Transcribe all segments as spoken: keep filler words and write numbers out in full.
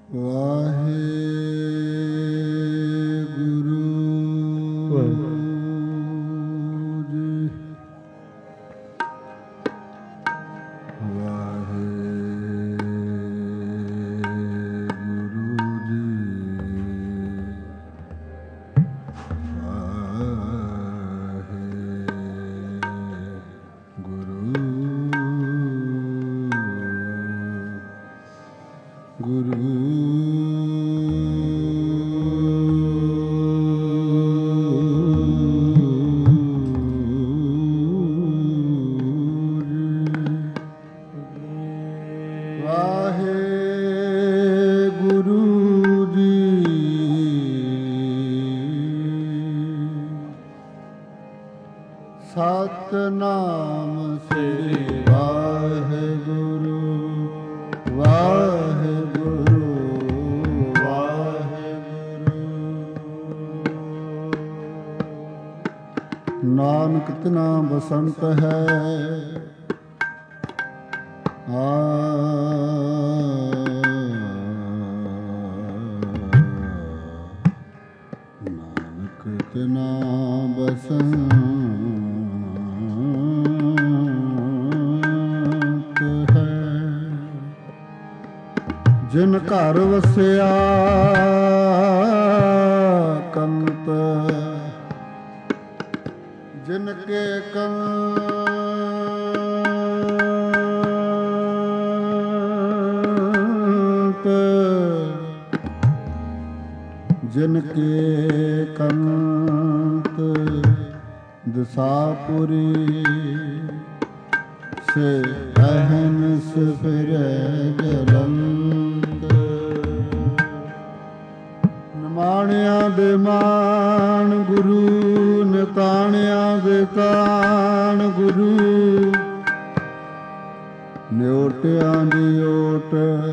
ਸਤਿਨਾਮ ਸ੍ਰੀ ਵਾਹਿਗੁਰੂ ਵਾਹਿਗੁਰੂ ਵਾਹਿਗੁਰੂ। ਨਾਨਕ ਤਿਨਾ ਬਸੰਤ ਹੈ ਆ ਨਾਨਕ ਤਿਨਾ ਬਸੰਤ ਜਿਨ ਘਰ ਵਸਿਆ ਕੰਤ ਜਿਨ ਕੇ ਕੰਤ ਜਿਨ ਕੇ ਕੰਤ ਦਸਾਪੁਰੀ ਸੇ ਅਹਨਸ ਫਿਰੈ ਜਲੰਤ। ਨਿਮਾਣਿਆਂ ਦੇ ਮਾਣ ਗੁਰੂ ਨਿਤਾਣਿਆਂ ਦੇ ਤਾਣ ਗੁਰੂ ਨਿਓਟਿਆਂ ਦੀ ਓਟ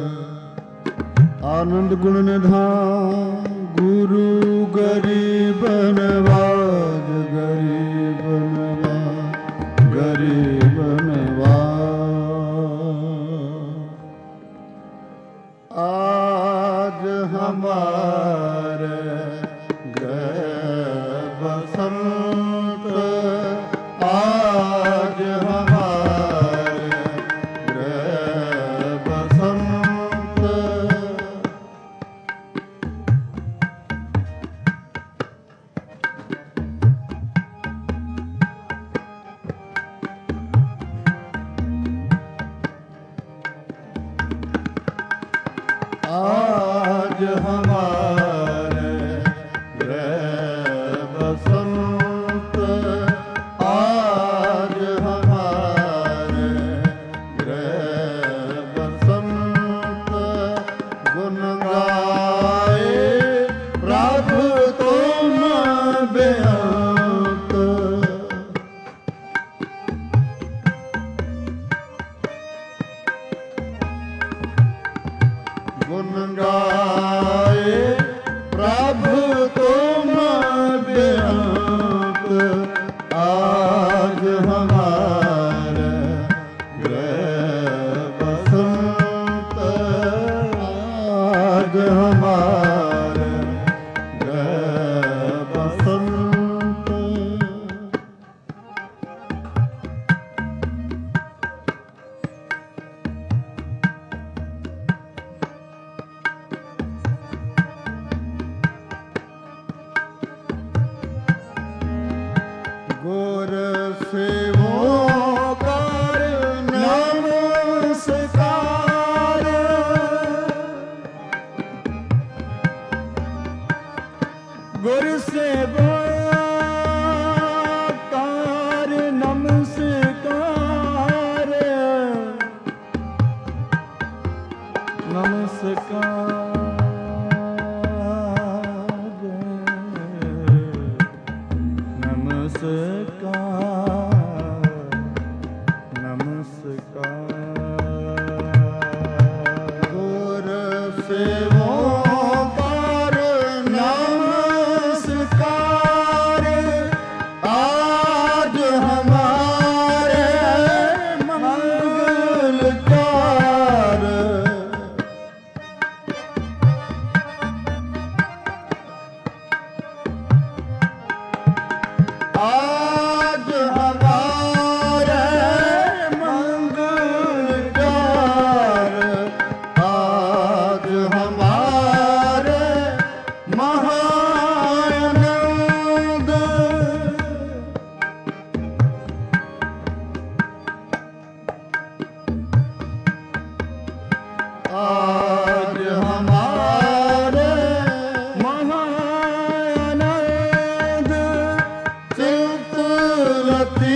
ਆਨੰਦ ਗੁਣ ਨਿਧਾਨ ਗੁਰੂ ਗਰੀਬ ਨਵਾਜ ਗਰੀਬ ਨਵਾਜ ਗਰੀਬ ਨਵਾਜ। ਆਜ ਹਮਾਰੇ ਗ੍ਰਹਿ ਬਸੰਤ ਆਜ ਹਮਾਰੇ ਗ੍ਰਹਿ ਬਸੰਤ। आज हमारे गृह बसंत आज हमारे गृह बसंत। गुण गाए प्रभु तुम बेअंत। गुण गाए प्रभु तुम बेअंत। आज हमारे गृह बसंत आज हमारे गृह बसंत। गुर सेवो कर नमस्कार। गुर सेवो कर नमस्कार नमस्कार। नमस्कार नमस्कार। गुर सेवो कर नमस्कार। आज हमारे मंगलकार। आज हमारे मंगलकार, आज हमारे महानंद, आज हमारे महानंद चिंतलती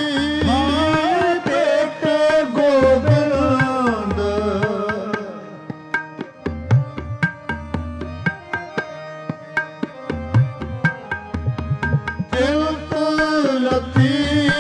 बेटे गोविंद, चिंतलती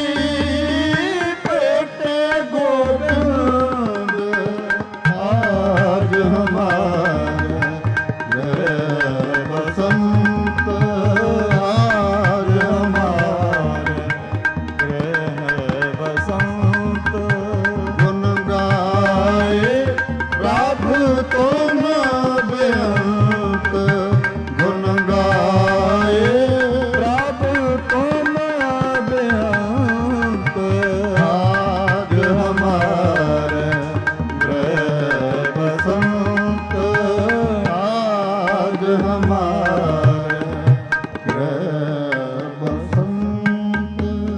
बेटे गोविंद, आज हमारे गृह बसंत, आज हमारे गृह बसंत, गुण गाए प्रभु तुम बेअंत, गुण गाए प्रभु तुम बेअंत, आज हमारे गृह बसंत, आज हमारे गृह बसंत।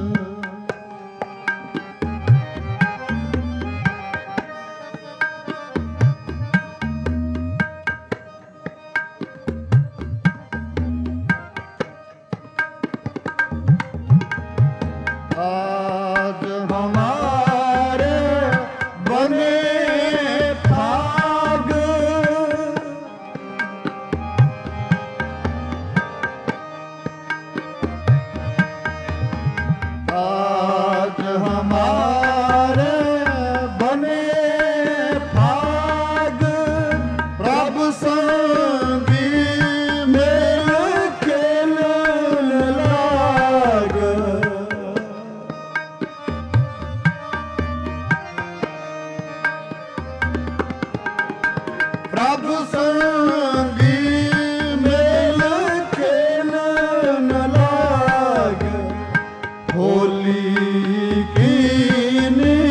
आज हमारे बने भाग, आज हमारे बने भाग, प्रभु संगी मेल खेल लाग, प्रभु संगी मेल खेल लाग, होली कीनी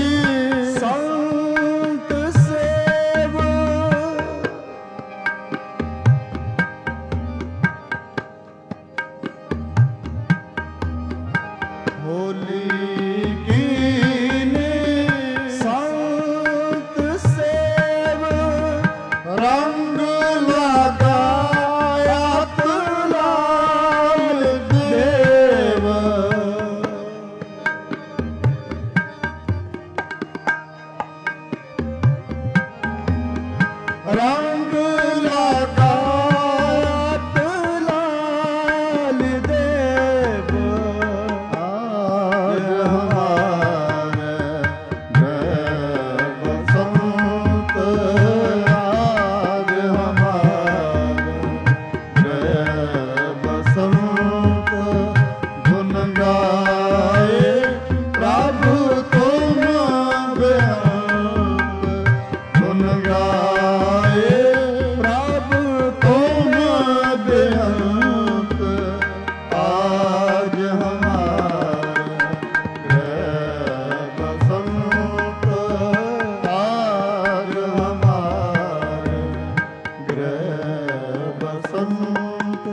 संत सेव, होली कीनी संत सेव, रंग लगाया लाल देव, रंग लगात लाल देव, आज हमारे गृह बसंत, आज हमारे गृह बसंत, गुण गाए प्रभु तुम बेअंत, गुण गाए प्रभु तुम बेअंत, आज हमारे गृह बसंत, आज हमारे गृह बसंत।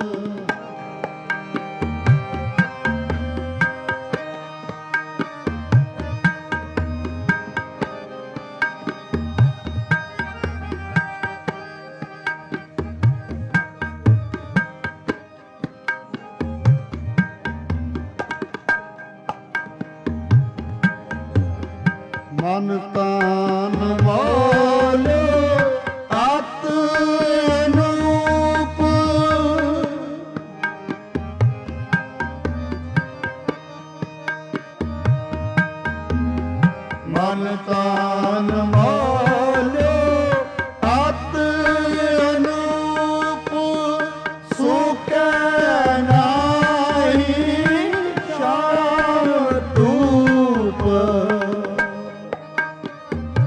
मन तान बोलो अत अनूप, मन तान बोलो अत अनूप, सुके नाही श्याम धूप,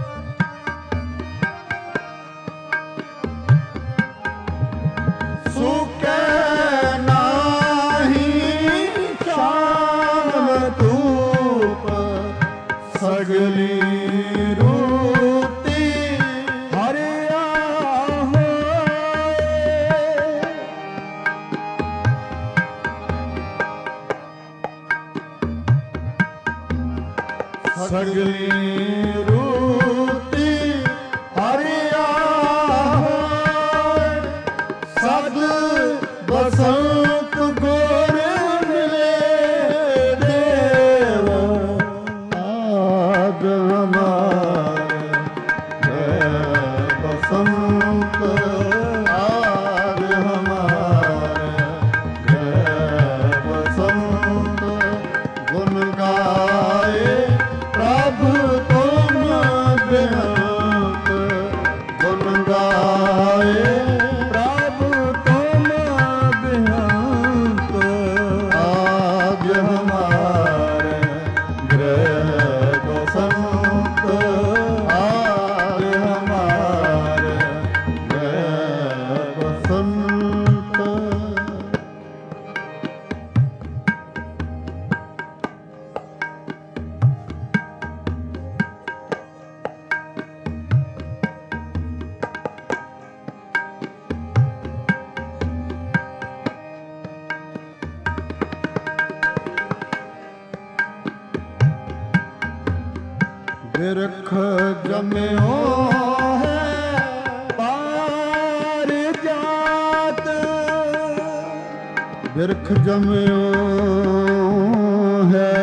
सगली रूती हरिया सद बसंत गोर मिले देव आग हमारे बसंत आग हमारे बसंत गुण गाए प्रभु तुम बेअंत गुण गाए प्रभु तुम बेअंत आज हमारे गृह बसंत आज हमारे गृह बसंत। बिरख जम्यो है पार जात बिरख जम्यो है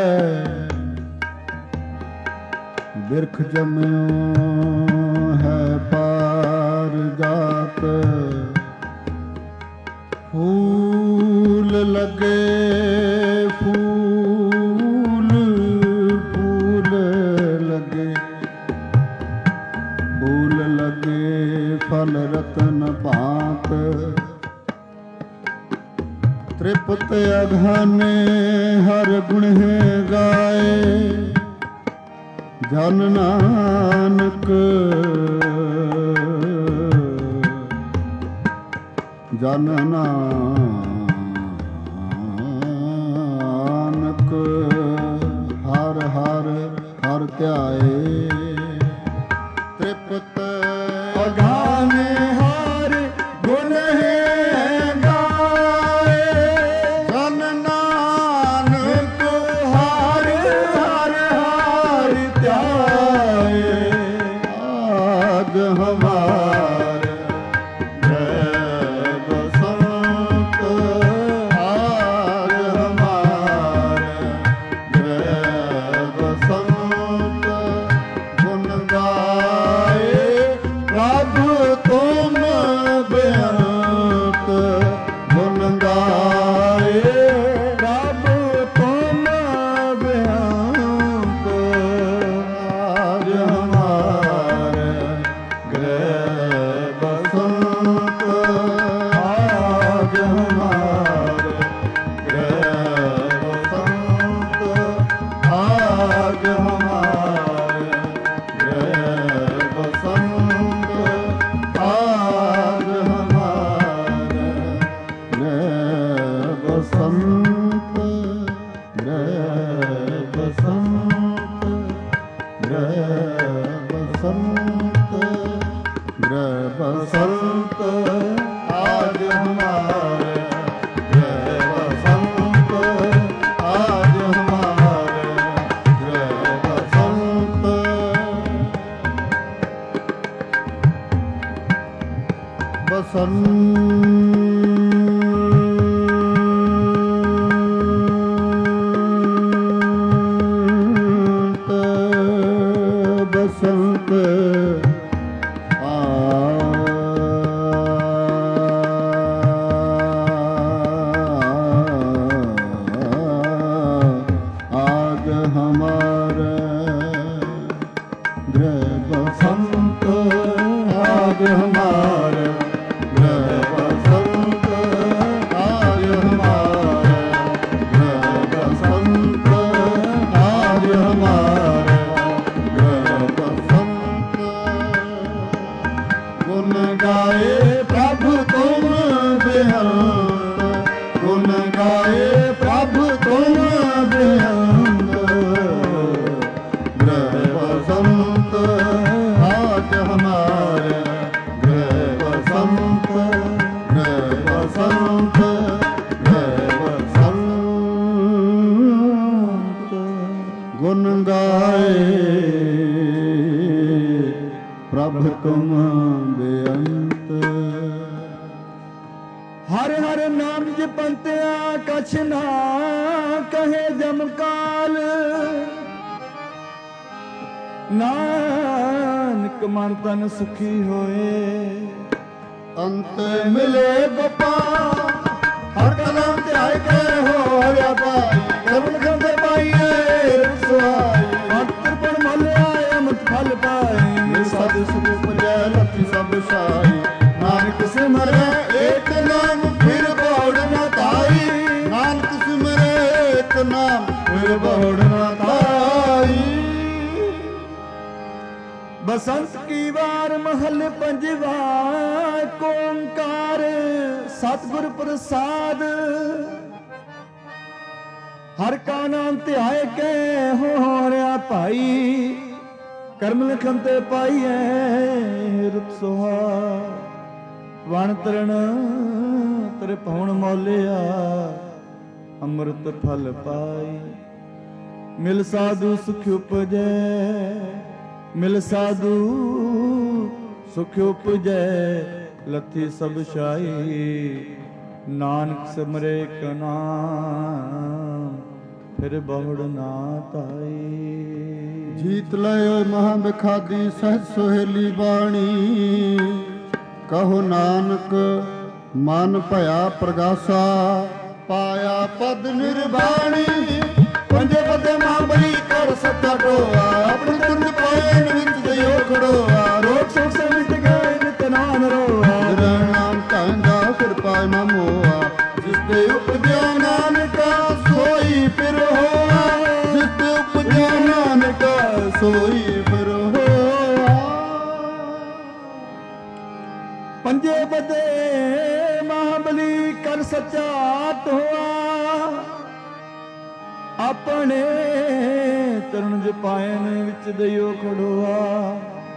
बिरख जम्यो है पार जात फूल लगे फूल फूल लगे फूल लगे फल रतन भांत त्रिपत अघाने हर गुण गाए जन नानक जन नानक हर हर हर ध्याए त्रिपत अघाने हर गुण गाए जन नानक हर हर हर ध्याए आग हमारे गृह बसंत आग हमारे गृह बसंत गुण गाए प्रभु तुम बेअंत गुण गाए प्रभु तुम बेअंत आज हमारे गृह बसंत आज हमारे गृह बसंत आज हमारे गृह बसंत आज हमारे गृह बसंत गृह बसंत गृह बसंत गृह बसंत आज हमारे गृह बसंत आज हमारे गृह बसंत बसंत बसंत आ आज हमारे गृह बसंत आज हमारे गृह बसंत ਹਰ ਹਰ ਨਾਮ ਜਪੰਤਿਆ ਕਛ ਨਾ ਕਹੇ ਜਮਕਾਲ। ਨਾਨਕ ਮਨ ਤਨ ਸੁਖੀ ਹੋਏ ਅੰਤ ਮਿਲੇ ਗੋਪਾਲ। ਹਰ ਕਲਮ ਧਿਆਇ ਕੇ ਹੋਇਆ ਪਾਈ। ਕਰਮ ਖੰਦੇ ਪਾਈਏ ਰਸਵਾਈ। ਮਾਤਰ ਪਰ ਮਲਿਆ ਅਮਤ ਫਲ ਪਾਏ। ਸਾਧ ਸੁਖ ਉਪਜੈ ਲਖੀ ਸਭ ਸਾਈ। ਨਾਨਕ ਸਿਮਰੈ ਏਕ ਨਾਮ ਫਿਰ ਬੋੜ ਨਾ ਤਾਈ। ਨਾਨਕ ਸਿਮਰੈ ਏਕ ਨਾਮ ਫਿਰ ਬੋੜ ਨਾ ਤਾਈ। ਬਸੰਤ ਕੀ ਵਾਰ ਮਹਲ ਪੰਜਵਾ ਏਕ ਓੰਕਾਰ ਸਤਿਗੁਰ ਪ੍ਰਸਾਦ। ਹਰ ਕਾ ਨਾਮ ਧਿਆਏ ਕੇ ਹੋ ਰਿਆ ਭਾਈ। ਕਰਮ ਲਿਖਨ ਤੇ ਪਾਈਐ ਰੁਤ ਸੁਹਾ। ਵਣ ਤਰਣ ਤੇਰੇ ਪਉਣ ਮੌਲਿਆ ਅੰਮ੍ਰਿਤ ਫਲ ਪਾਈ। ਮਿਲ ਸਾਧੂ ਸੁਖ ਉਪਜੈ ਮਿਲ ਸਾਧੂ ਸੁਖ ਉਪਜੈ ਲੱਥੀ ਸਭ ਛਾਈ। ਨਾਨਕ ਸਿਮਰੇ ਏਕ ਨਾਮ ਫਿਰ ਬਹੁੜ ਨਾ ਤਾਈ। ਜੀਤ ਲਇਓ ਮਹਾ ਬਿਖਾਦੀ ਸਹਿਜ ਸੁਹੇਲੀ ਬਾਣੀ। ਕਹੋ ਨਾਨਕ ਮਨ ਭਇਆ ਪ੍ਰਗਾਸਾ। ਪਾਇਆ ਪਦ ਨਿਰਵਾਣੀ। ਪੰਜੇ ਪਦੇ ਮਹਾਬਲੀ ਕਰ ਸੱਤਾ ਢੋਆ। ਆਪਣੇ ਤੁੰਦ ਪਾਏ ਨਿਵਿਤ ਦਿਓ ਖੜੋਆ। ਰੋਗ ਸੋਗ ਸੇ ਮਿਟ ਗਏ ਨਿਤ ਨਾਮ ਰੋਆ। ਤੇਰਾ ਨਾਮ ਕਹਿੰਦਾ ਫਿਰ ਪਾਇ ਨਾ ਮੋਆ। ਜਿਸ ਤੇ ਉਪਜਿਆ ਨਾਨਕਾ ਸੋਈ ਫਿਰ ਹੋਆ। ਜਿਸ ਤੇ ਉਪਜਿਆ ਨਾਨਕਾ ਸੋਈ ਫਿਰ ਹੋਆ। ਪੰਜੇ ਬਦੇ ਮਹਾਬਲੀ ਕਰ ਸੱਚਾ ਢੋਆ। ਆਪਣੇ ਚਰਨ ਜਪਾਇਨ ਵਿੱਚ ਦਇਓ ਖੜੋਆ।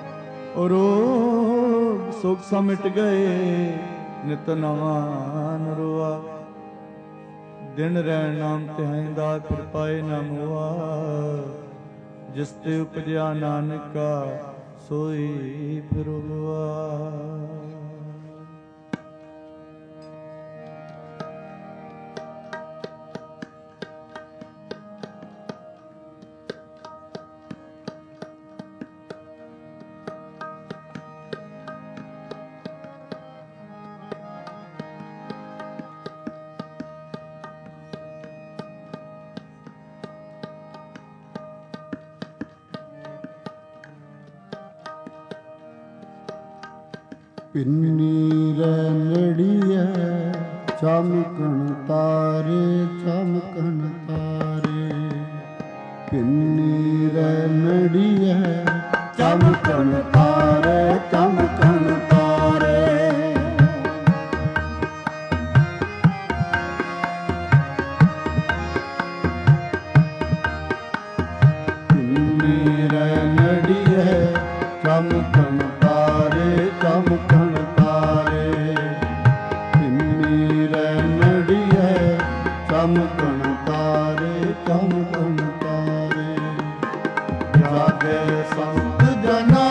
ਰੋਗ ਸੋਗ ਸਮਿਟ ਗਏ ਨਿਤ ਨਵਾਂ ਨਰੋਆ। ਦਿਨ ਰਹਿਣ ਨਾਮ ਧਿਆਇਂਦਾ ਫਿਰ ਪਾਏ ਨਾ ਮੋਆ। ਜਿਸ ਤੇ ਉਪਜਿਆ ਨਾਨਕਾ ਸੋਈ ਫਿਰ ਹੋਆ। ਪਿੰਨੀ ਰੈਣੜੀਐ ਚਮਕਣ ਤਾਰੇ ਚਮਕਣ ਤਾਰੇ। ਪਿੰਨੀ ਰੈਣੜੀਐ ਚਮਕਣ ਤਾਰੇ ਚਮਕਣ ਤਾਰੇ। ਪਿੰਨੀ ਰੈਣੜੀਐ ਚਮਕਣ ਤਾਰੇ ਚਮਕਣ ਤਾਰੇ। ਪਿੰਨੀ ਰੈਣੜੀਐ ਚਮਕਣ ਤਾਰੇ ਚਮਕਣ ਤਾਰੇ। ਜਾਗੇ ਸੰਤ ਜਨਾ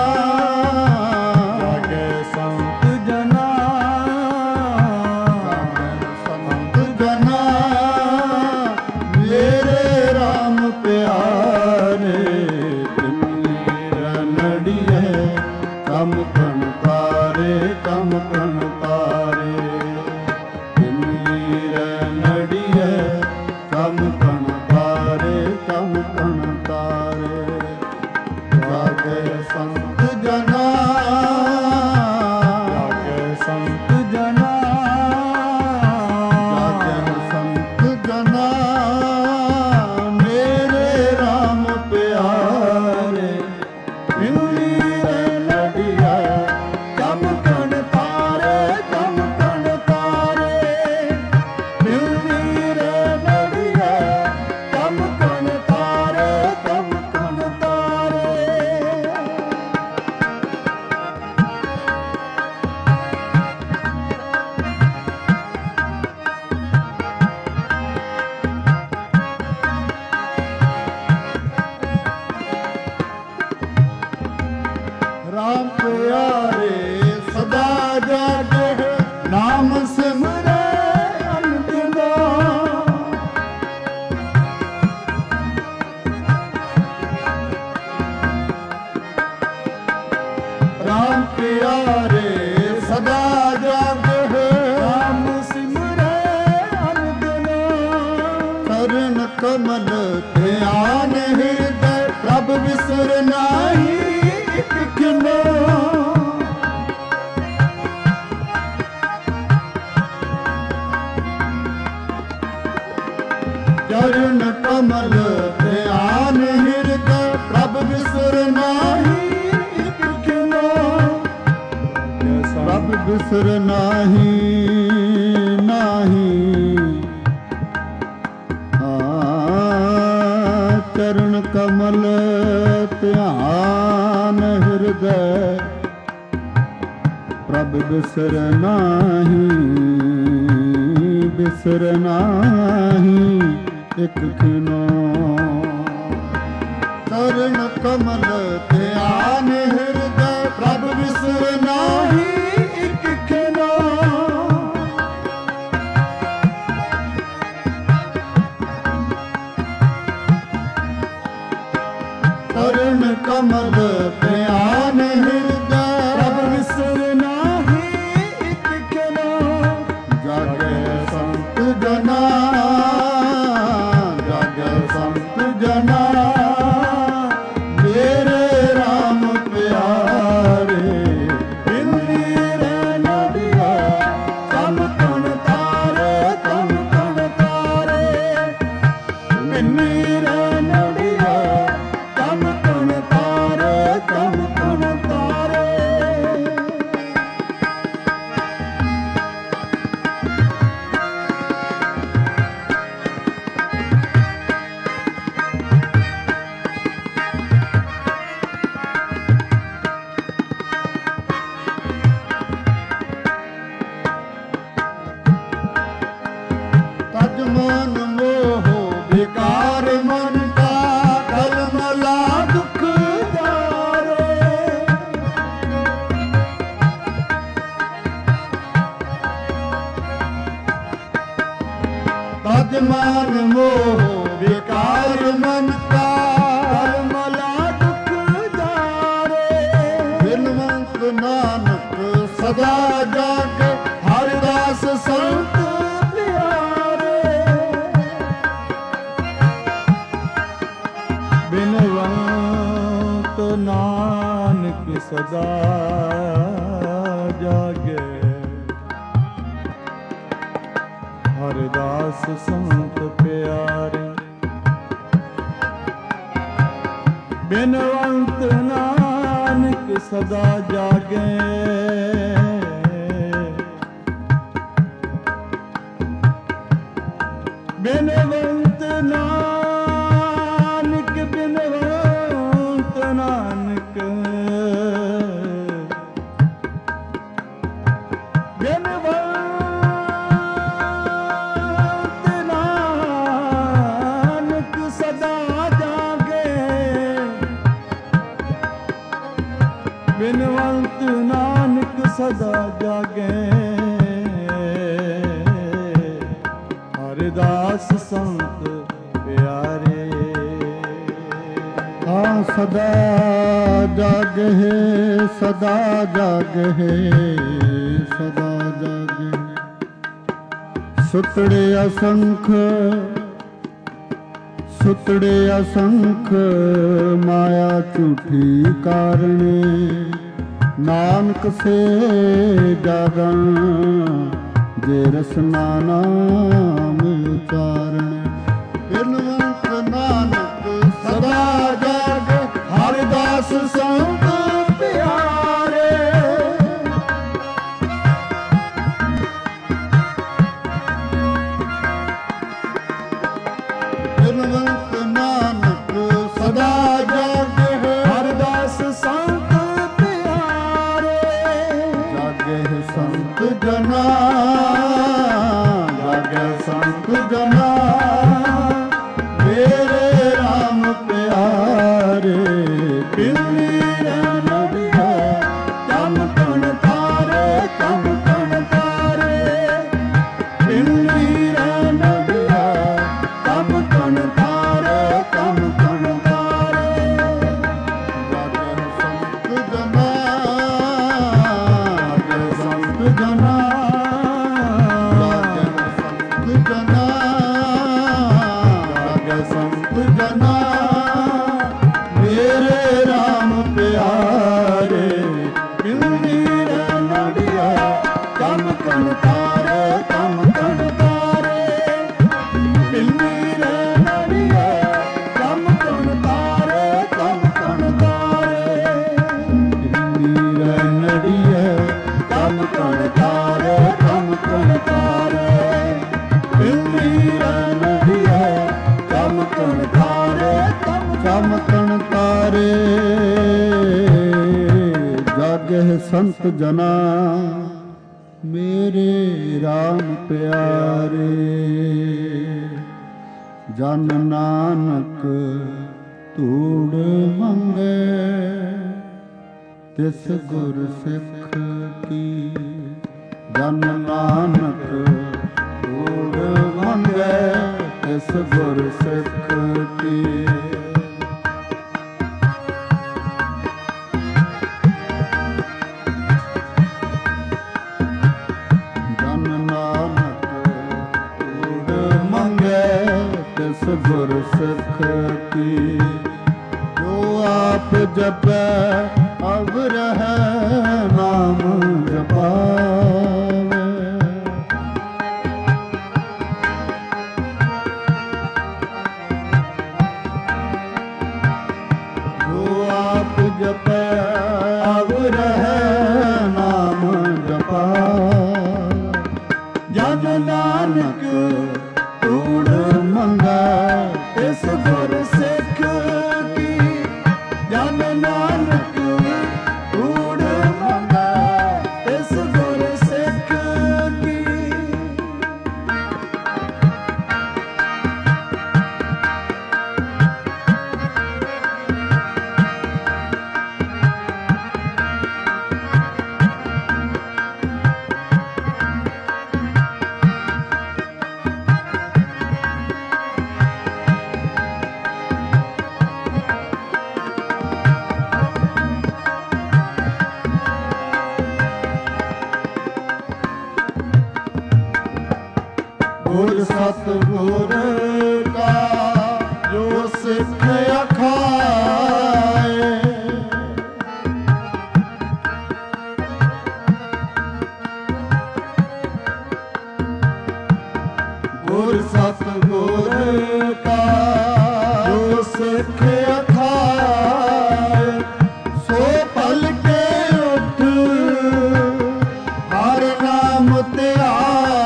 ਜਾਗੇ ਸੰਤ ਜਨਾ। ਜਾਗੇ ਸੰਤ ਜਨਾ ਮੇਰੇ ਰਾਮ ਪਿਆਰੇ। ਪਿੰਨੀ ਰੈਣੜੀਐ ਚਮਕਣ ਤਾਰੇ ਚਮਕਣ ਤਾਰੇ। ਪਿੰਨੀ ਰੈਣੜੀਐ ਚਮਕਣ ਤਾਰੇ ਚਮਕਣ ਤਾਰੇ। ਜਾਗੇ ਸੰਤ ਜਨਾ ਜਾਗੇ ਸੰਤ ਜਨਾ। ਜਾਗੇ ਸੰਤ ਜਨਾ ਮੇਰੇ ਰਾਮ ਪਿਆਰੇ। ਪਿੰਨੀ ਰੈਣੜੀਐ ਚਮਕਣ ਤਾਰੇ ਚਮਕਣ ਤਾਰੇ। ਪਿੰਨੀ ਰੈਣੜੀਐ ਚਮਕਣ ਤਾਰੇ ਚਮਕਣ ਤਾਰੇ। ਰਾਮ ਪਿਆਰੇ ਸਦਾ ਜਾਗੇ ਨਾਮ ਸਿਮਰ ਚਰਨ ਕਮਲ ਧਿਆਨ ਹਿਰਦੈ ਪ੍ਰਭ ਬਿਸਰ ਨਾਹੀ ਇਕ ਖਿਨੋ ਪ੍ਰਭ ਬਿਸਰ ਨਾਹੀ ਨਾਹੀ ਆ ਚਰਨ ਕਮਲ ਧਿਆਨ ਹਿਰਦੈ ਪ੍ਰਭ ਬਿਸਰ ਨਾਹੀ ਬਿਸਰ ਨਾਹੀ ਇਕ ਖਿਨੋ ਚਰਨ ਕਮਲ ਧਿਆਨ ਹਿਰਦੈ ਪ੍ਰਭ ਬਿਸਰ ਨਾਹੀ ਇਕ ਖਿਨੋ ਚਰਨ ਕਮਲ ਧਿਆਨ ਹਿਰਦੈ ਪ੍ਰਭ ਬਿਸਰ ਨਾਹੀ ਇਕ ਖਿਨੋ ਜਾਗੈ ਸੰਤ ਜਨਾ ਜਾਗੈ ਸੰਤ ਜਨਾ ਮੇਰੇ ਰਾਮ ਪਿਆਰੇ ਬਿੰਦੀ ਰਹਿ ਨਦੀਆ ਚਮਕਣ ਤਾਰੇ ਚਮਕਣ ਤਾਰੇ ਬਿੰਦੀ ਰਹਿ ਨਦੀਆ ਚਮਕਣ ਤਾਰੇ ਚਮਕਣ ਤਾਰੇ ਤਜ ਮਨ ਮੋਹ ਵਿਕਾਰ ਮਨ ਕਾ ਕਲਮ ਲਾ ਦੁਖ ਦਾਰੇ ਤਜ ਮਨ ਮੋਹ ਵਿਕਾਰ ਮਨ ਕਾ ਕਲਮ ਲਾ ਦੁਖ ਦਾਰੇ ਬਿਨਵੰਤ ਨਾਨਕ ਸਦਾ ਜਾਗੇ ਹਰਿਦਾਸ ਸੰਤ ਬਿਨਵੰਤ ਨਾਨਕ ਸਦਾ ਜਾਗੇ ਹਰਿਦਾਸ ਸੰਤ ਪਿਆਰੇ ਬਿਨਵੰਤ ਨਾਨਕ ਸਦਾ ਜਾਗੇ ਬਿਨਵੰਤ ਨਾਨਕ ਬਿਨਵੰਤ ਨਾਨਕ ਬਿਨਵੰਤ ਨਾਨਕ ਸਦਾ ਜਾਗੇ ਬਿਨਵੰਤ ਨਾਨਕ ਸਦਾ ਜਾਗੇ ਹਰਿਦਾਸ ਸੰਤ ਪਿਆਰੇ ਆ ਸਦਾ ਜਾਗਹਿ ਸਦਾ ਜਾਗਹਿ ਸਦਾ ਜਾਗਹਿ ਸੁਤੜੇ ਅਸੰਖ ਸੁਤੜੇ ਅਸੰਖ ਮਾਇਆ ਝੂਠੀ ਕਾਰਣੇ ਨਾਨਕ ਸੇ ਜਾਗਣ ਜੇ ਰਸਨਾ ਨਾਮ ਉਚਾਰਣ ਬਿਨਵੰਤ ਨਾਨਕ ਸਦਾ ਜਾਗ ਹਰਿਦਾਸ ਸੰਤ ਪਿਆਰੇ ਬਿਨਵੰਤ ਨਾਨਕ ਸਦਾ ਜਾਗ ਹਰਿਦਾਸ ਸੰਤ ਪਿਆਰੇ ਜਾਗੇ ਸੰਤ ਜਨਾ ਜਾਗੇ ਸੰਤ ਜਨਾ ਮੇਰੇ ਰਾਮ ਪਿਆਰੇ ਬਿੰਦੀ ਰਹਿ ਨਦੀਆ ਚਮਕਣ ਤਾਰੇ ਚਮਕਣ ਤਾਰੇ ਬਿੰਦੀ ਰਹਿ ਨਦੀਆ ਚਮਕਣ ਤਾਰੇ ਚਮਕਣ ਤਾਰੇ ਜਾਗੇ ਸੰਤ ਜਨਾ ਜਾਗੇ ਸੰਤ ਜਨਾ ਸੰਤ ਜਨਾ ਮੇਰੇ ਰਾਮ ਪਿਆਰੇ ਬਿੰਦੀ ਰਹਿ ਨਦੀਆ ਚਮਕਣ ਤਾਰੇ ਚਮਕਣ ਤਾਰੇ ਬਿੰਦੀ ਰਹਿ ਕਣ ਤਾਰੇ ਚਮਕਣ ਤਾਰੇ ਇੰਦਰੀਆਂ ਨਦੀਆਂ ਚਮਕਣ ਤਾਰੇ ਚਮਕਣ ਤਾਰੇ ਜਾਗਹਿ ਸੰਤ ਜਨਾ ਮੇਰੇ RAM ਪਿਆਰੇ ਜਨ ਨਾਨਕ ਧੂੜ ਮੰਗੇ ਤਿਸ ਗੁਰ ਸਿੱਖ ਕੀ ਜਨ ਨਾਨਕ ਧੂੜ ਮੰਗੇ ਤਿਸ ਗੁਰ ਸਿੱਖ ਕੀ ਗੁਰ ਸਿੱਖ ਕੀ ਜੋ ਆਪ ਜਪੈ ਅਵ ਰਹਿ ਨਾਮ ਜਪਾਵੇ ਜੋ ਆਪ ਜਪੈ ਅਵ ਰਹਿ ਨਾਮ ਜਪਾਵੇ ਜਨ ਨਾਨਕ ਧੂੜ ਮੰਗਾ ਇਸ ਗੁਰ ਸਿੱਖ ਕੀ ਜਨ ਨਾਨਕ ਧੂੜ ਮੰਗਾ ਇਸ ਗੁਰ ਸਿੱਖ ਕੀ ਗੁਰ ਸਤਿਗੁਰ ਕਾ ਜੋ ਸਿੱਖ ਅਖਾਏ ਗੁਰ ਸਤਿਗੁਰ ਕਾ ਜੋ ਸਿੱਖ ਅਖਾਏ ਸੋ ਪਲ ਕੇ ਉੱਠ ਹਰ ਨਾਮ ਧਿਆਏ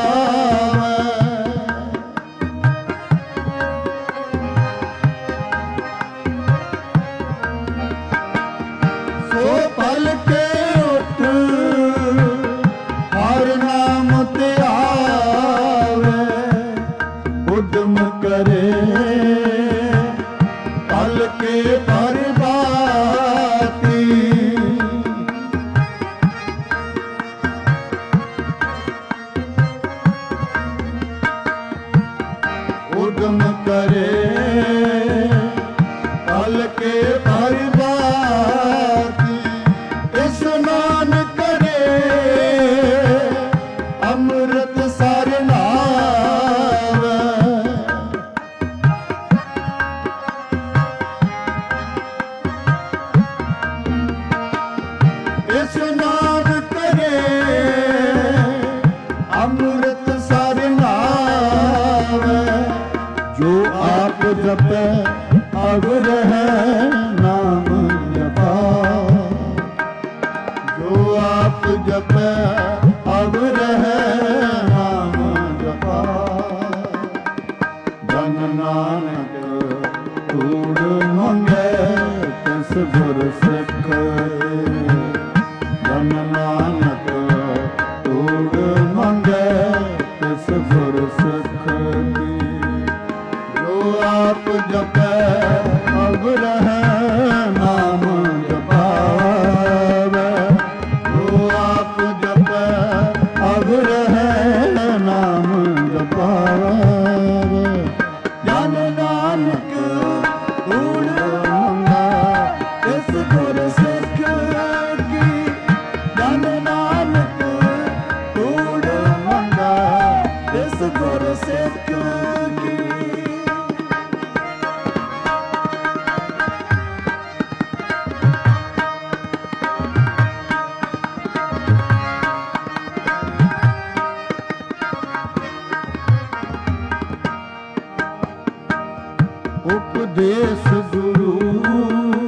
ਕਰੇ ਪਲ ਕੇ ਪਰਬਾਤੀ ਉਦਮ ਕਰੇ ਪਲ ਕੇ ਪਰਬਾਤੀ ਇਸ਼ਨਾਨ ਕਰੇ ਅੰਮ੍ਰਿਤ ਸਰ ਇਸ਼ਨਾਨ ਕਰੇ ਅੰਮ੍ਰਿਤ ਸਰ ਨਾਵੇ ਜੋ ਆਪ ਜਪੈ ਅਵ ਰਹਿ ਨਾਮ ਜਪਾ ਜੋ ਆਪ ਜਪੈ ਅਵ ਰਹਿ ਨਾਮ ਜਪਾ ਜਨ ਨਾਨਕ ਧੂੜ ਮੰਗੇ ਤਿਸ ਗੁਰ ਸਿੱਖ ਜਨ ਨਾਨਕ ਧੂੜ ਮੰਗੇ ਤਿਸ ਗੁਰ ਸਿੱਖ ਕੀ ਜੋ ਆਪ ਜਪੈ ਅਵ ਰਹਿ ਨਾਮ ਜਪਾਵੇ ਜੋ ਆਪ ਜਪੈ ਅਵ ਰਹਿ ਨਾਮ ਜਪਾਵੇ ਜਨ ਨਾਨਕ ਧੂੜ ਮੰਗਾ ਤਿਸ ਗੁਰ ਸਿੱਖ ਕੀ ਜਨ ਨਾਨਕ ਧੂੜ ਮੰਗਾ ਤਿਸ ਗੁਰ ਸਿੱਖ ਕੀ ਉਪਦੇਸ ਗੁਰੂ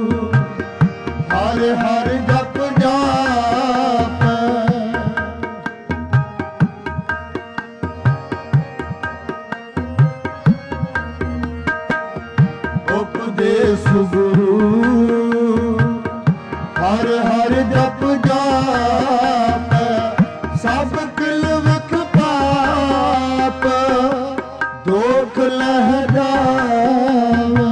ਹਰਿ ਹਰਿ ਜਪ ਜਾਪ किल विख पाप दुख लह जावे।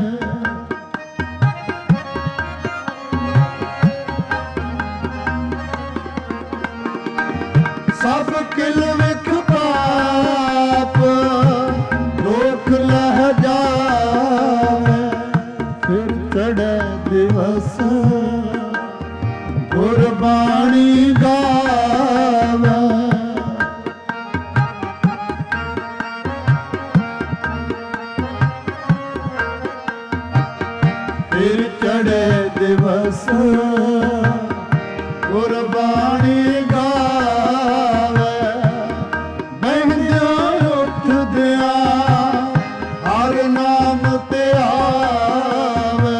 सब किल विख पाप दुख लह जावे। फिर चढ़े दिवस गुरबाणी गावे। फिर चढ़े दिवस गुरबाणी गावे। बहदियां उठदियां हर नाम ते आवे।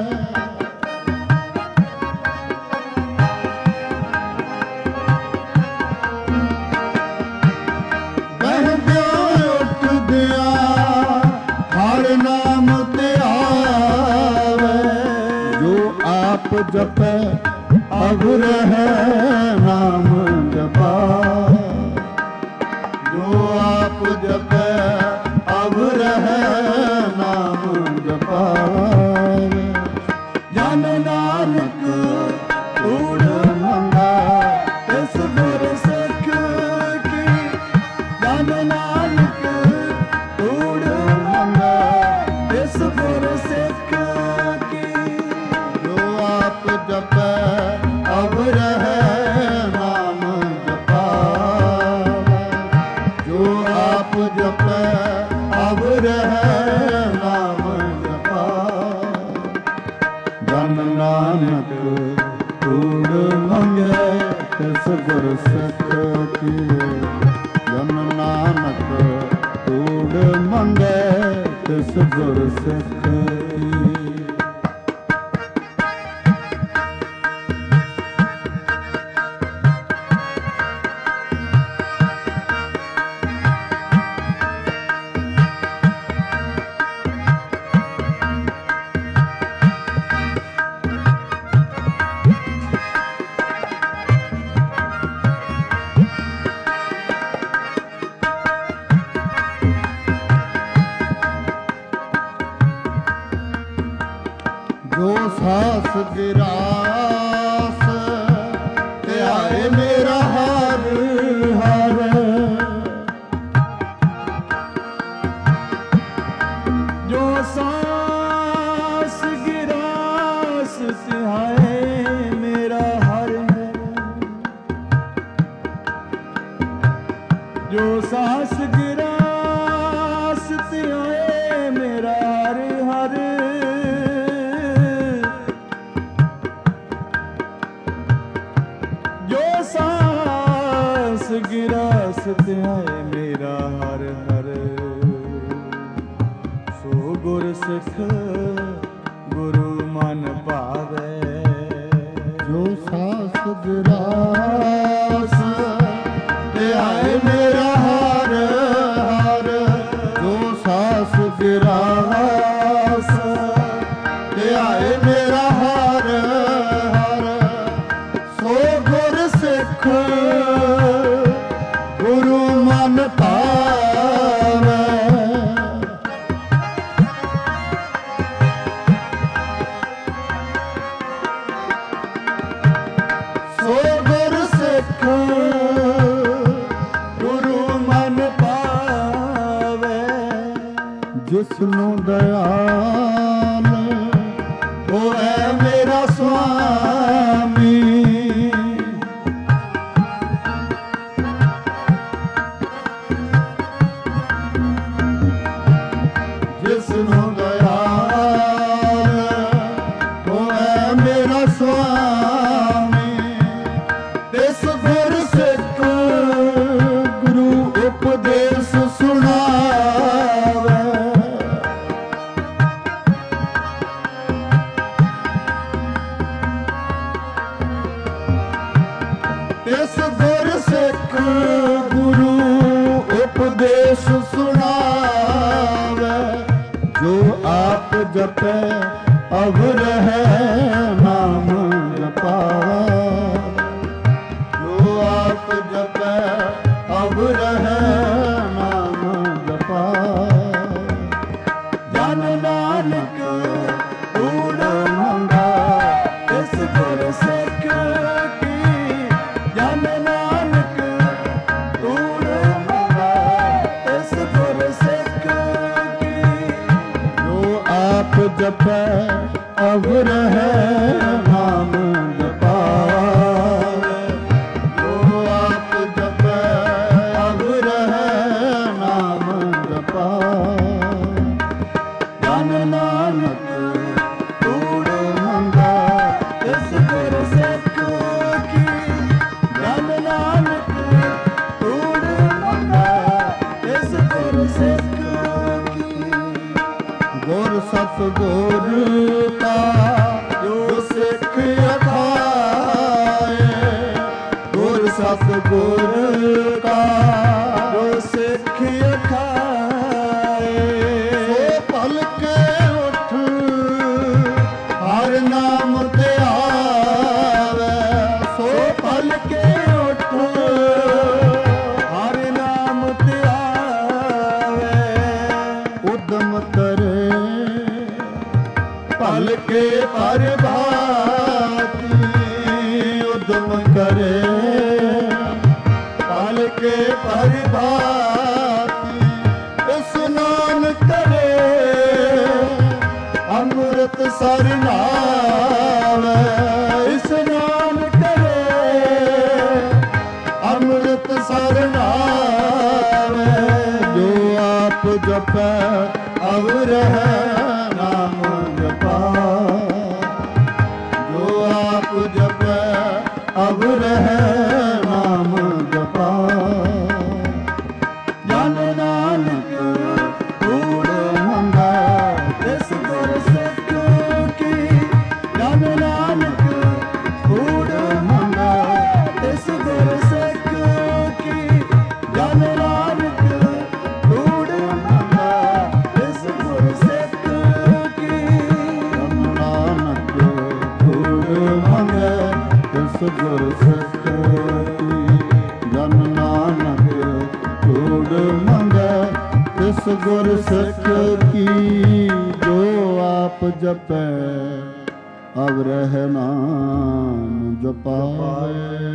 बहदियां उठदियां हर नाम ते आवे। जो आप जपे अघुर है नाम जपा। जो आप जपे अघुर है नाम जपा। जन नानक ऊड़ मंगा तिस गुर सिख की। जन नानक ऊड़ मंगा तिस गुर सिख की। जो आप जपे अघुर है नाम जपावे। जो आप जपे अघुर है नाम जपावे। जन नानक ऊड़ मंगे तिस गुर सिख की। जन नानक ऊड़ मंगे तिस गुर सिख की। जो सास गिरास ते आए मेरा हर हर। जो सास गिरास ते आए मेरा हर हर। जो सास गिरास ते आए मेरा हर हर। जो सास गिरास ते आए मेरा हर हर। सो गुर सिख गुरु मन भावे। जो सास गिरास ते आए मेरा हर हर। जो सास गिरास ते आए मेरा हर हर। सो गुर सिख गुरु मन भावे। सो गुर सिख गुरु मन भावे। जिसनु दयाल होए मेरा स्वामी। जिसनु दयाल होए मेरा स्वामी। तिस गुर सिख गुरु उपदेश सुनावे। तिस गुर सिख गुरु उपदेश सुनावे। जो आप जपे अघुर है नाम जपावे। जो आप जपे ਅਬ ਰਹਿ ਨਾਮ ਜਪਾਏ। ਜਨ ਨਾਨਕ ਊੜ ਮੰਗਾ ਇਸ ਗੁਰ ਸਿੱਖ ਕੀ। ਜਨ ਨਾਨਕ ਊੜ ਮੰਗਾ ਇਸ ਗੁਰ ਸਿੱਖ ਕੀ। ਜੋ ਆਪ ਜਪੈ ਅਬ ਰਹਿ ਨਾਮ ਜਪਾਏ। ਜੋ ਆਪ ਜਪੈ ਅਬ ਰਹਿ ਨਾਮ ਜਪਾਏ। ਜਨ ਨਾਨਕ ਊੜ ਮੰਗਾ ਇਸ ਗੁਰ ਸਿੱਖ ਕੀ। ਜਨ ਨਾਨਕ ਊੜ ਮੰਗਾ ਇਸ ਗੁਰ ਸਿੱਖ ਕੀ। ਗੁਰ ਸਤਿਗੁਰ ਕਾ ਜੋ ਸਿੱਖ ਅਖਾਏ। ਗੁਰ ਸਤਿਗੁਰ ਕਾ ਜੋ ਸਿੱਖ ਅਖਾਏ। ਸੋ ਭਲ ਕੇ ਉਠ ਹਰ ਨਾਮ ਧਿਆਵੈ। ਸੋ ਭਲ ਕੇ ਉਠ ਹਰਿ ਨਾਮ ਧਿਆਵੇ। ਉਦਮ ਕਰੇ ਭਲ ਕੇ ਪ੍ਰਭਾਤੀ। ਉਦਮ ਕਰੇ ਭਲ ਕੇ ਪ੍ਰਭਾਤੀ। ਇਸਨਾਨ ਕਰੇ ਅੰਮ੍ਰਿਤ ਸਰ ਨਾਵੈ। ਇਸਨਾਨ ਕਰੇ ਅੰਮ੍ਰਿਤ ਸਰ ਨਾਵੈ। ਜੋ ਆਪ ਜਪੈ ਅਬ ਰਹਿ ਨਾਮ ਜਪਾਏ। ਜੋ ਆਪ ਜਪੈ ਅਬ ਰਹਿ ਨਾਮ ਜਪਾਏ। ਜਨ ਨਾਨਕ ਊੜ ਮੰਗਾ ਇਸ ਗੁਰ ਸਿੱਖ ਕੀ। ਜਨ ਨਾਨਕ ਊੜ ਮੰਗਾ ਇਸ ਗੁਰ ਸਿੱਖ ਕੀ। ਜਨ ਨਾਨਕ ਊੜ ਮੰਗਾ ਇਸ ਗੁਰ ਸਿੱਖ ਕੀ। ਜਨ ਨਾਨਕ ਊੜ ਮੰਗੈ ਤਿਸ ਗੁਰ ਸਿੱਖ ਕੀ। ਜਨ ਨਾਨਕ ਊੜ ਮੰਗੈ ਤਿਸ ਗੁਰ ਸਿੱਖ ਕੀ। ਜੋ ਆਪ ਜਪੈ ਅਬ ਰਹਿ ਨਾਮ ਜਪਾਏ।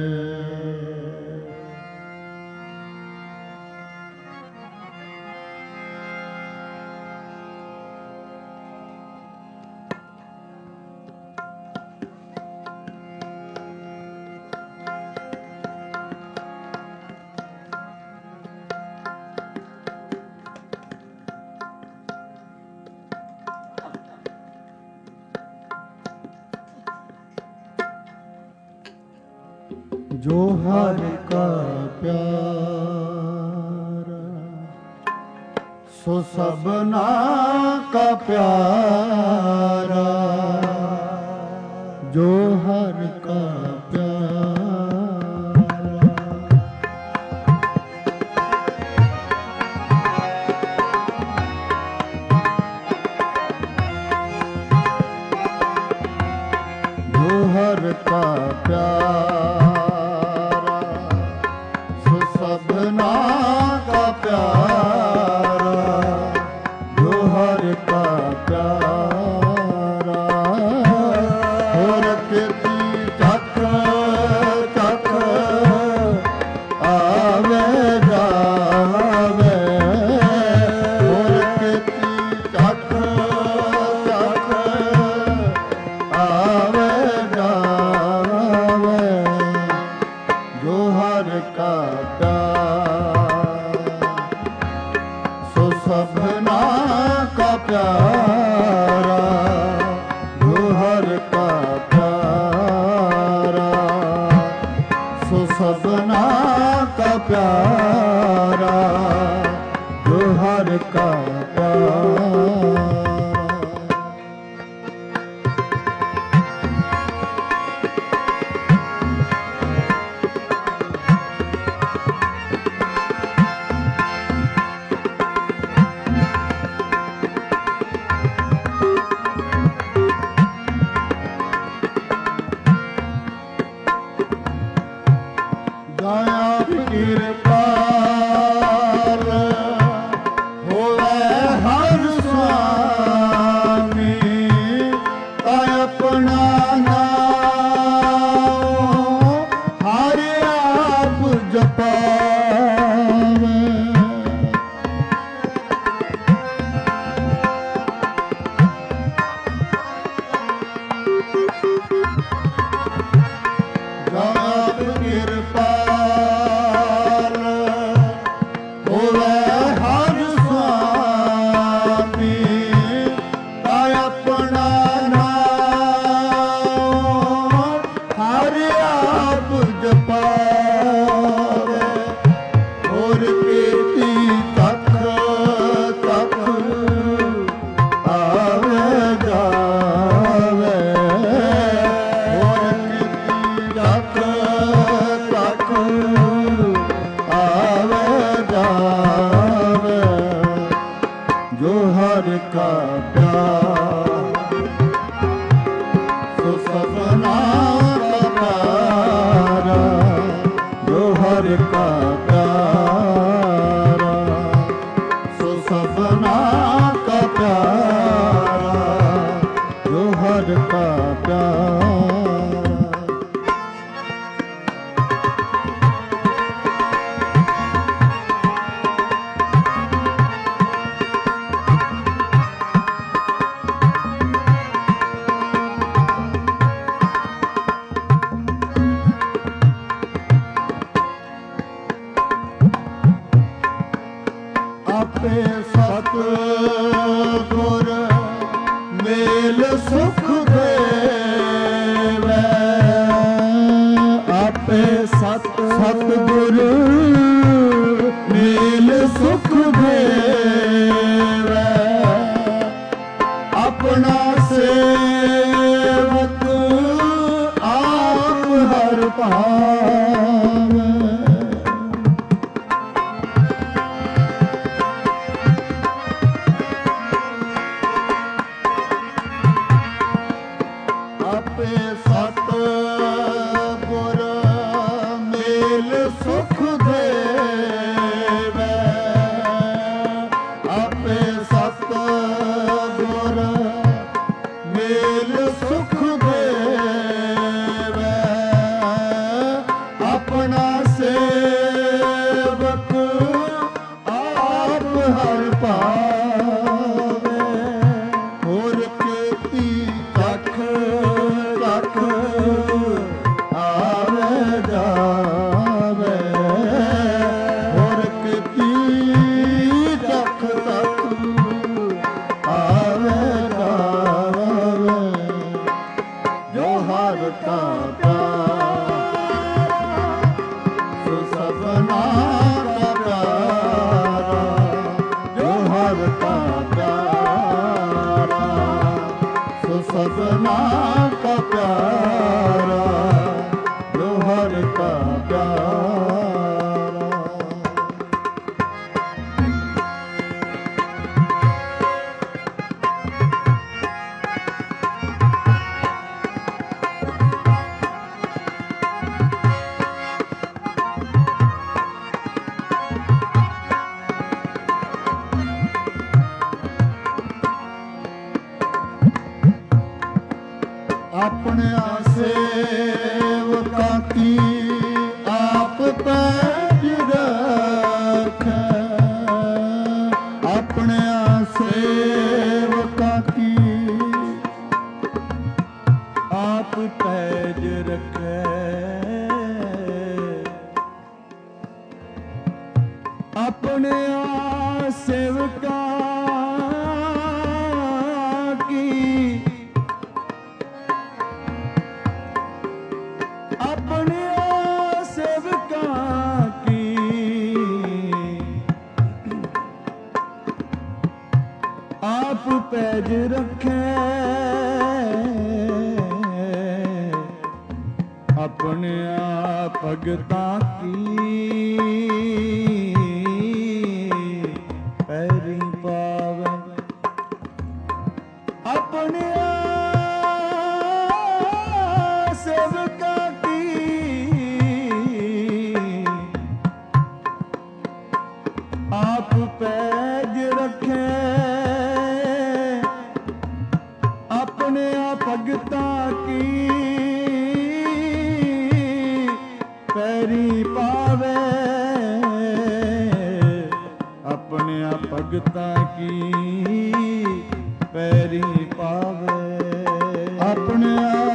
ਜੋ ਹਰ ਕਾ ਪਿਆਰ ਸੋ ਸਭਨਾ ਕਾ ਪਿਆਰਾ। ਜੋ ਹਰ ਕਾ ਪਿਆਰਾ। ਜੋ ਹਰ ਕਾ ਪਿਆਰਾ ਸੋ ਸਭਨਾ ਕਾ ਪਿਆਰਾ। ਜੋ ਹਰ ਕਾ ਪਿਆਰਾ। ਹੋਰ ਕੀਤੀ ਚੱਕ ਚੱਕ ਆਵੇ ਜਾਵੇ। ਹੋਰ ਕੀਤੀ ਚੱਕ ਚੱਕ ਆਵੇ ਜਾਵੇ। ਜੋ ਹਰ ਕਾ ਪਿਆਰ ਸੋ ਸਭਨਾ ਕਾ ਪਿਆਰਾ। ਜੋ ਹਰ ਕਾ ਪਿਆਰਾ ਸੋ ਸਭਨਾ ਕਾ ਪਿਆਰਾ। ਜੋ ਹਰ ਕਾ ਪਿਆਰਾ। ਆਪ ਕੀਰਤ ਆਪੇ ਸਤ ਗੁਰ ਮੇਲ ਸੁਖ ਦੇਵੈ ਆਪੇ ਸਤ ਸਤ ਗੁਰ ਮੇਲ ਸੁਖ ਦੇਵੈ ਆਪਣਾ ਸੇਵਕ ਆਪ ਹਰ ਭਾਵੈ ਆਪੇ ਸਤ ਗੁਰ ਮੇਲ ਸੁਖ ਦੇਵੈ ਆਪੇ ਸਤ ਗੁਰ ਮੇਲ ਸੁਖ ਦੇਵੈ ਆਪਣਾ ਸੇਵਕ ਆਪ ਹਰ ਭਾਵੈ ਹੋਰ ਕੀਤੀ ਤਖ ਤਖ ਆਵੇ ਜਾਵੇ ਹੋਰ ਕੀਤੀ ਤਖ ਤਖ ਆਵੇ ਜਾਵੇ ਜੋ ਹਰ ਕਾ ਪਿਆਰਾ ਸੋ ਸਭਨਾ ਕਾ ਪਿਆਰਾ ਜੋ ਹਰ ਕਾ ਪਿਆਰਾ ਸੋ ਸਭਨਾ ਕਾ ਪਿਆਰਾ ਜੋ ਹਰ ਕਾ ਪਿਆਰਾ ਆਪਣੇ ਸੇਵਕਾਂ ਕੀ ਆਪ ਪੈਜ ਰੱਖੈ ਆਪਣੇ ਸੇਵਕਾਂ ਕੀ ਆਪ ਪੈਜ ਰੱਖੈ ਆਪਣੇ ਸੇਵਕਾਂ ਕੀ ਆਪਣੇ ਸੇਵਕਾਂ ਕੀ ਆਪ ਪੈਜ ਰੱਖੈ ਆਪਣੇ ਭਗਤਾਂ ਕੀ ਪੈਰੀ ਪਾਵੈ ਆਪਣੇ ਸੇਵਕਾਂ ਕੀ ਆਪ ਪੈਜ ਰੱਖੈ ਆਪਣੇ ਭਗਤਾਂ ਕੀ ਪੈਰੀ ਪਾਵੇ ਆਪਣੇ ਭਗਤਾਂ ਕੀ ਪੈਰੀ ਪਾਵੇ ਆਪਣੇ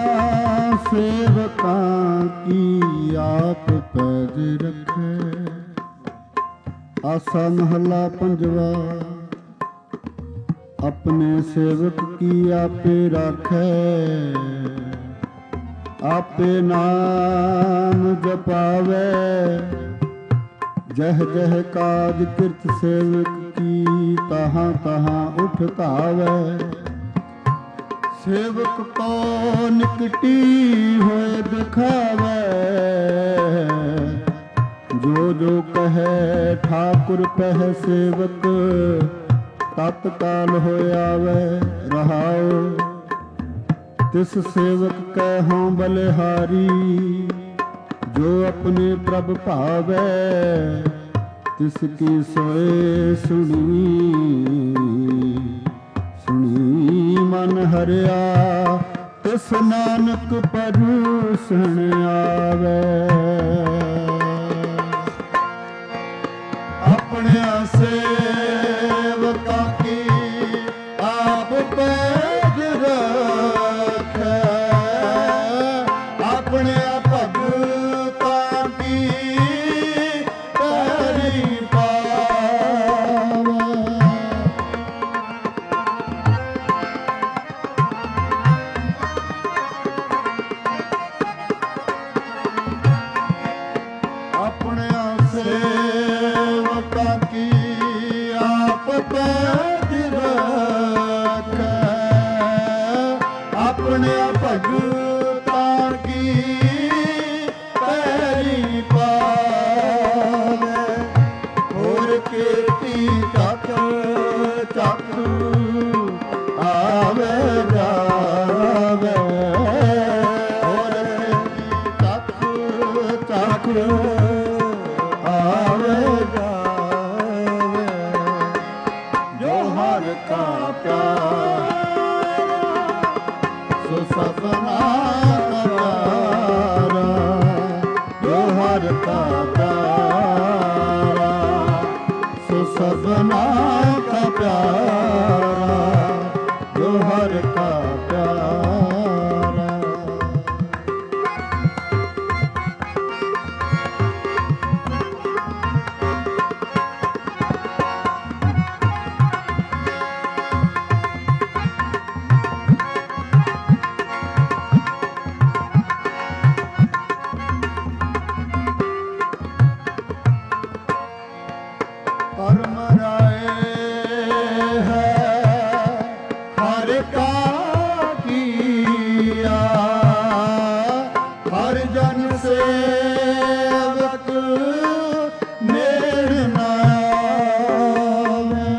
ਸੇਵਕਾਂ ਕੀ ਆਪ ਪੈਜ ਰੱਖੇ ਆਸਾ ਮਹਲਾ ਪੰਜਵਾ ਆਪਣੇ ਸੇਵਕ ਕੀ ਆਪੇ ਰਾਖੈ ਆਪੇ ਨਾਮ ਜਪਾਵੇ ਜਹ ਜਹ ਕਾਜ ਕਿਰਤ ਸੇਵਕ ਕੀ ਤਹਾਂ ਤਹਾਂ ਉਠ ਧਾਵੇ ਸੇਵਕ ਕੋ ਨਿਕਟੀ ਹੋਏ ਦਿਖਾਵੇ ਜੋ ਜੋ ਕਹੈ ਠਾਕੁਰ ਪਹਿ ਸੇਵਕ ਤਤਕਾਲ ਹੋਇ ਆਵੇ ਰਹਾਉ ਤਿਸ ਸੇਵਕ ਕੈ ਹਉ ਬਲਿਹਾਰੀ ਜੋ ਆਪਣੇ ਪ੍ਰਭ ਭਾਵੈ ਤਿਸ ਕੀ ਸੋਏ ਸੁਣੀ ਸੁਣੀ ਮਨ ਹਰਿਆ ਤਿਸ ਨਾਨਕ ਪਰੂਸਣ ਆਵੇ ਆਪਣੇ ਸੇਵਕਾਂ ਕੀ ਆਪ ਪੈਜ ਰੱਖੈ ਆਪਣੇ ਭਗਤਾਂ ਕੀ ਪੈਰੀ ਪਾਵੈ सबना का प्यारा जो हर का प्यारा। परम राय है हर का किया, हर जन सेवक नेड़ न आवे।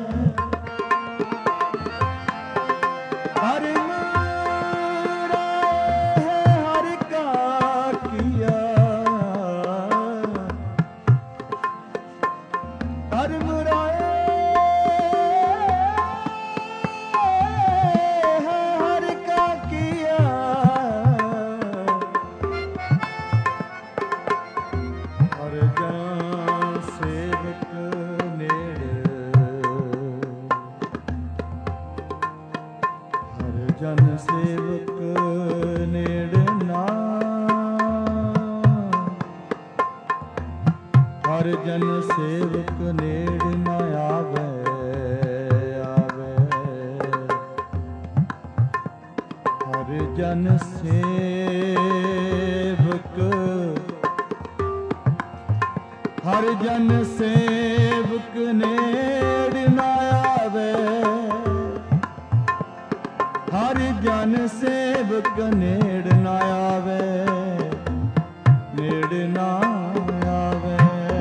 हर राय है हर का किया, हर मुराए है हर का किया, हर जन सेवक नेड़े, हर जन सेवक नेड़े ना, हर जन सेवक नेड़ न आवे आवे। हर जन सेवक, हर जन सेवक नेड़ न आवे, हर जन सेवक नेड़ न आवे, नेड़ न आवे।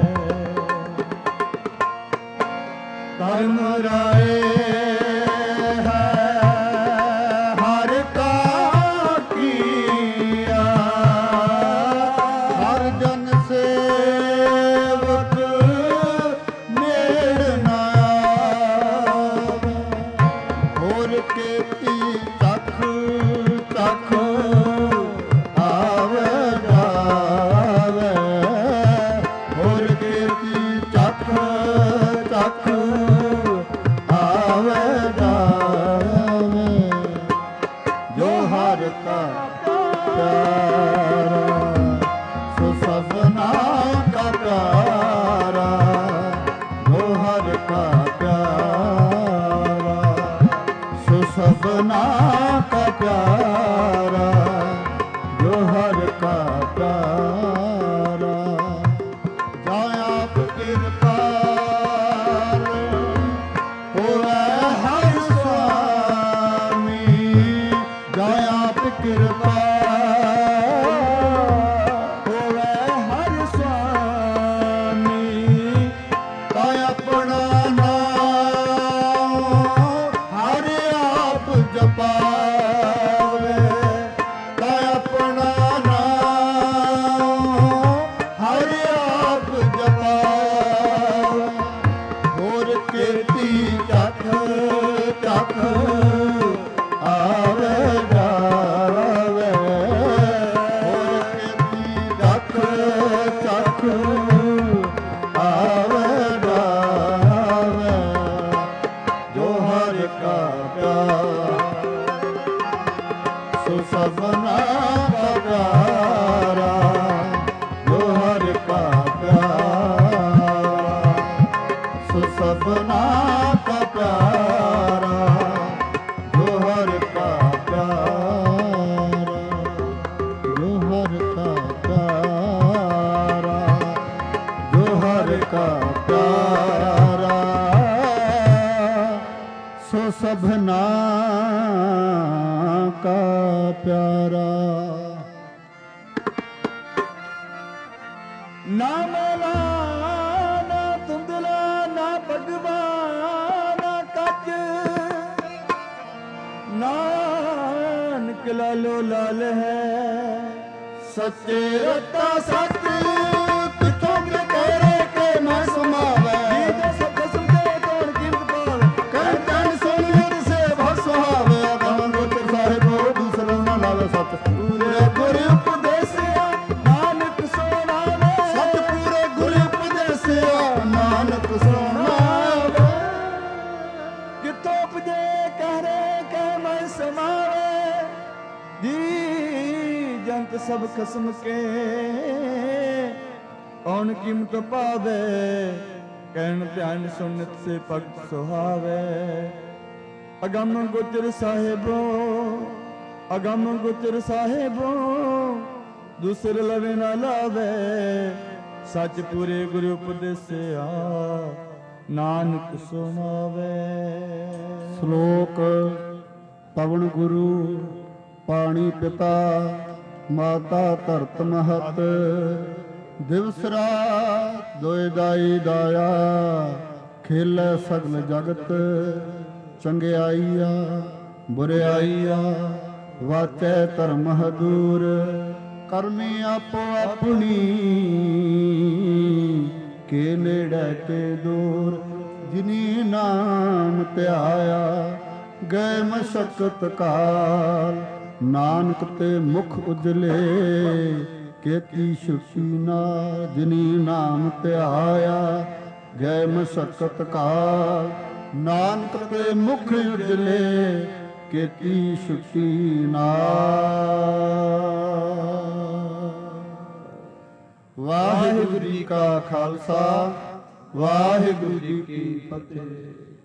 परम राय है हर का किया, हर जन सेवक नेड़ न आवे। होर केती तख तख आवे जावे, होर केती तख तख आवे जावे। जो हर का प्यारा सो सबना का प्यारा, जो हर का प्यारा सो सबना का प्यारा, जो हर का प्यारा। जाय आप कृपाल होवे हर स्वामी, जाय आप कृपाल होवे हर स्वामी, ताय अपना नाम हर आप जपावे, ताय अपना नाम हर आप जपावे। होर केती तख तख आवे जावे, होर केती तख तख आवे जावे। जो हर का प्यारा सो सबना का प्यारा, जो हर का प्यारा सो सबना का प्यारा, जो हर का प्यारा, जो हर का प्यारा, जो हर का प्यारा सो सबना का प्यारा। ना मौला ना धुंधला ना भगवान ना कच, नानक लालो लाल है सच्चे रता सच किथों के तेरे के मैं समावे। सब सुनते कौन कीमत पावे, कहतन सुन से बहुत सुहावे। अगम गोचर सारे को दूसरा ना लावे सत पूरे गुरु उपदेसिया नानक सोना में, सत पूरे गुरु उपदेसिया नानक सोना ਸਭ ਖਸਮ ਕੇ ਕੌਣ ਕੀਮਤ ਪਾਵੇ ਕਹਿਣ ਧਿਆਨ ਸੁਨਤ ਸੇ ਭਗਤ ਸੁਹਾਵੇ ਅਗੰਮ ਗੁਜਰ ਸਾਹਿਬੋ ਅਗੰਮ ਗੁਜਰ ਸਾਹਿਬੋ ਦੂਸਰ ਲਵੇ ਨਾ ਲਾਵੇ ਸੱਚ ਪੂਰੇ ਗੁਰੂ ਉਪਦੇਸਿਆ ਨਾਨਕ ਸੁਣਾਵੇ। ਸ਼ਲੋਕ ਪਵਨ ਗੁਰੂ ਪਾਣੀ ਪਿਤਾ ਮਾਤਾ ਧਰਤ ਮਹਤ ਦਿਵਸ ਰਾਤ ਦੋਇ ਦਾਈ ਦਾਇਆ ਖੇਲੇ ਸਗਲ ਜਗਤ ਚੰਗਿਆਈਆ ਬੁਰਿਆਈਆ ਵਾਚੈ ਧਰਮ ਹਦੂਰ ਕਰਮੀ ਆਪੋ ਆਪਣੀ ਕੇ ਨੇੜੇ ਤੇ ਦੂਰ ਜਿਨੀ ਨਾਮ ਧਿਆਇਆ ਗਏ ਮਸ਼ਕਤ ਕਾਲ ਨਾਨਕ ਤੇ ਮੁਖ ਉਜਲੇ ਕੀਤੀ ਸ਼ੁਕੀ ਨਾਲ ਜਿਨੀ ਨਾਮ ਧਿਆਇਆ ਗਏ ਮਸ਼ਕਤ ਕਾਲ ਨਾਨਕ ਤੇ ਮੁਖ ਉਜਲੇ ਕੀਤੀ ਸ਼ੁਕੀ ਨਾਲ। ਵਾਹਿਗੁਰੂ ਜੀ ਕਾ ਖਾਲਸਾ ਵਾਹਿਗੁਰੂ ਜੀ ਕੀ ਫਤਿਹ।